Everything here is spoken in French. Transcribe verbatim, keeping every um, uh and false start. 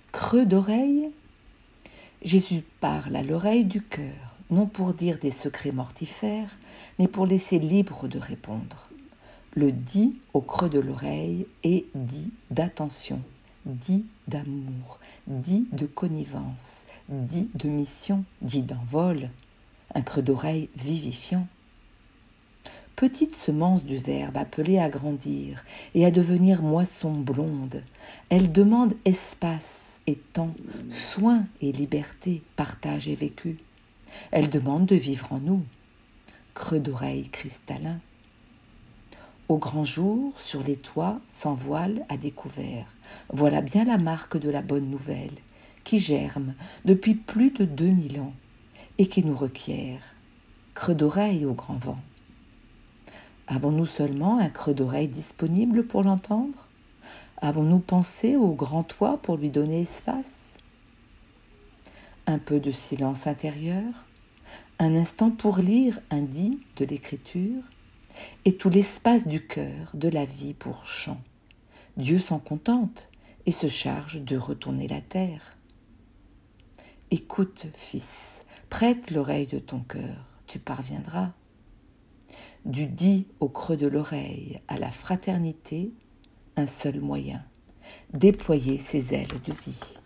Creux d'oreille. Jésus parle à l'oreille du cœur, non pour dire des secrets mortifères, mais pour laisser libre de répondre. Le dit au creux de l'oreille est dit d'attention, dit d'amour, dit de connivence, dit de mission, dit d'envol, un creux d'oreille vivifiant. Petite semence du Verbe appelée à grandir et à devenir moisson blonde, elle demande espace et temps, soin et liberté, partage et vécu. Elle demande de vivre en nous. Creux d'oreille cristallin. Au grand jour, sur les toits, sans voile à découvert, voilà bien la marque de la bonne nouvelle, qui germe depuis plus de deux mille ans et qui nous requiert. Creux d'oreille au grand vent. Avons-nous seulement un creux d'oreille disponible pour l'entendre ? Avons-nous pensé au grand toit pour lui donner espace ? Un peu de silence intérieur, un instant pour lire un dit de l'écriture, et tout l'espace du cœur, de la vie pour chant. Dieu s'en contente et se charge de retourner la terre. Écoute, fils, prête l'oreille de ton cœur, tu parviendras. Du dit au creux de l'oreille à la fraternité, un seul moyen, déployer ses ailes de vie.